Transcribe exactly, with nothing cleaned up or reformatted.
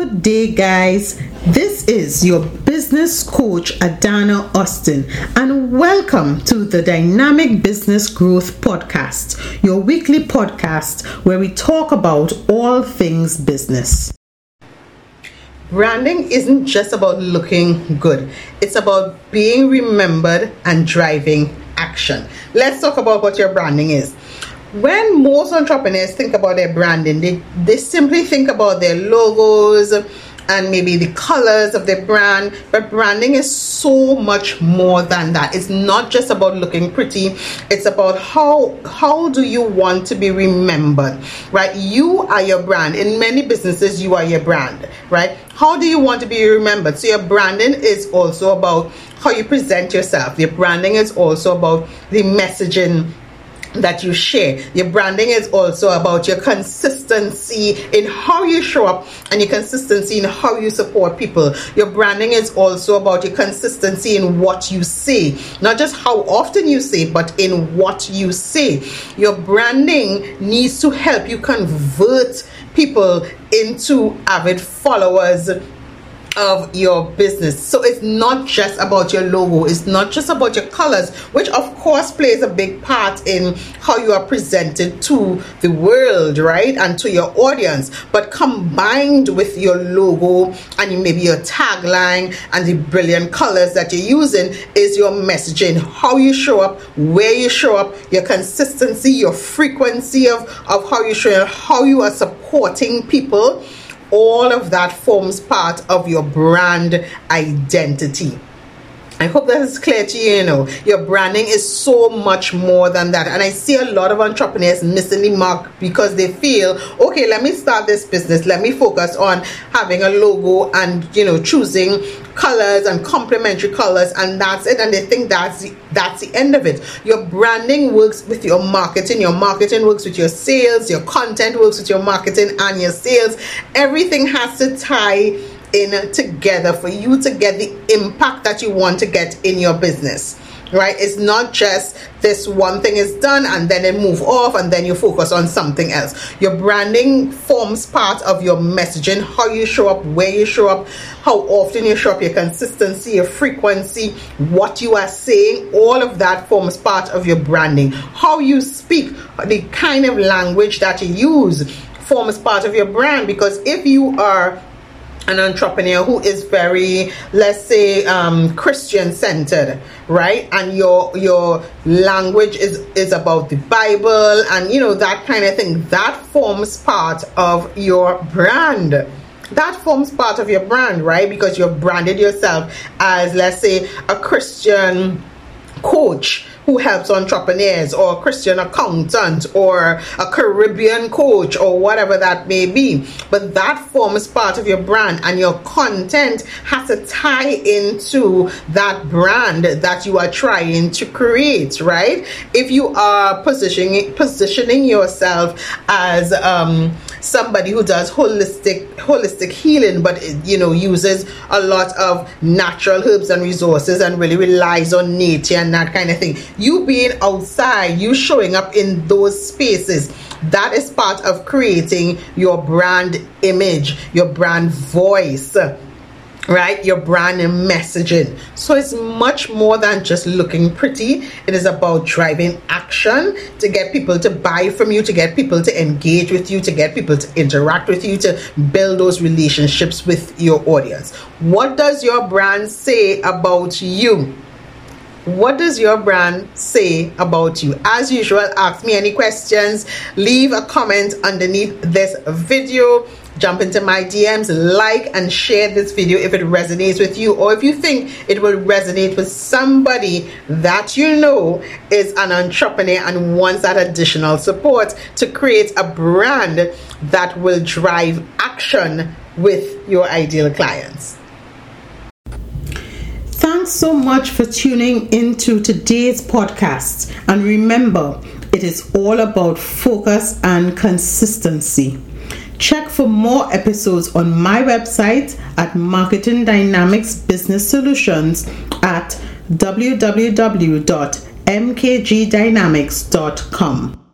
Good day, guys. This is your business coach, Adana Austin, and welcome to the Dynamic Business Growth Podcast, your weekly podcast where we talk about all things business. Branding isn't just about looking good. It's about being remembered and driving action. Let's talk about what your branding is. When most entrepreneurs think about their branding, they, they simply think about their logos and maybe the colors of their brand. But branding is so much more than that. It's not just about looking pretty. It's about how how do you want to be remembered, right? You are your brand. In many businesses, you are your brand, right? How do you want to be remembered? So your branding is also about how you present yourself. Your branding is also about the messaging that you share. Your branding is also about your consistency in how you show up and your consistency in how you support people. Your branding is also about your consistency in what you say, not just how often you say, but in what you say. Your branding needs to help you convert people into avid followers of your business. So it's not just about your logo, it's not just about your colors, which of course plays a big part in how you are presented to the world, right, and to your audience. But combined with your logo and maybe your tagline and the brilliant colors that you're using is your messaging, how you show up, where you show up, your consistency, your frequency of, of how you show up, how you are supporting people. All of that forms part of your brand identity. I hope that is clear to you. You know, your branding is so much more than that. And I see a lot of entrepreneurs missing the mark because they feel, okay, let me start this business. Let me focus on having a logo and, you know, choosing colors and complementary colors, and that's it. And they think that's the, that's the end of it. Your branding works with your marketing. Your marketing works with your sales. Your content works with your marketing and your sales. Everything has to tie in together for you to get the impact that you want to get in your business, right? It's not just this one thing is done and then it move off and then you focus on something else. Your branding forms part of your messaging, how you show up, where you show up, how often you show up, your consistency, your frequency, what you are saying. All of that forms part of your branding. How you speak, the kind of language that you use forms part of your brand, because if you are an entrepreneur who is very, let's say, um, Christian centered, right? And your your language is, is about the Bible and, you know, that kind of thing. That forms part of your brand. That forms part of your brand, right? Because you've branded yourself as, let's say, a Christian coach who helps entrepreneurs, or a Christian accountant, or a Caribbean coach, or whatever that may be. But that forms part of your brand, and your content has to tie into that brand that you are trying to create, right? If you are positioning positioning yourself as um, somebody who does holistic holistic healing, but, you know, uses a lot of natural herbs and resources and really relies on nature and that kind of thing, you being outside, you showing up in those spaces, that is part of creating your brand image, your brand voice, right? Your brand messaging. So it's much more than just looking pretty. It is about driving action to get people to buy from you, to get people to engage with you, to get people to interact with you, to build those relationships with your audience. What does your brand say about you? What does your brand say about you? As usual, ask me any questions. Leave a comment underneath this video. Jump into my D Ms, like and share this video if it resonates with you, or if you think it will resonate with somebody that you know is an entrepreneur and wants that additional support to create a brand that will drive action with your ideal clients. Thanks so much for tuning into today's podcast. And remember, it is all about focus and consistency. Check for more episodes on my website at Marketing Dynamics Business Solutions at w w w dot m k g dynamics dot com.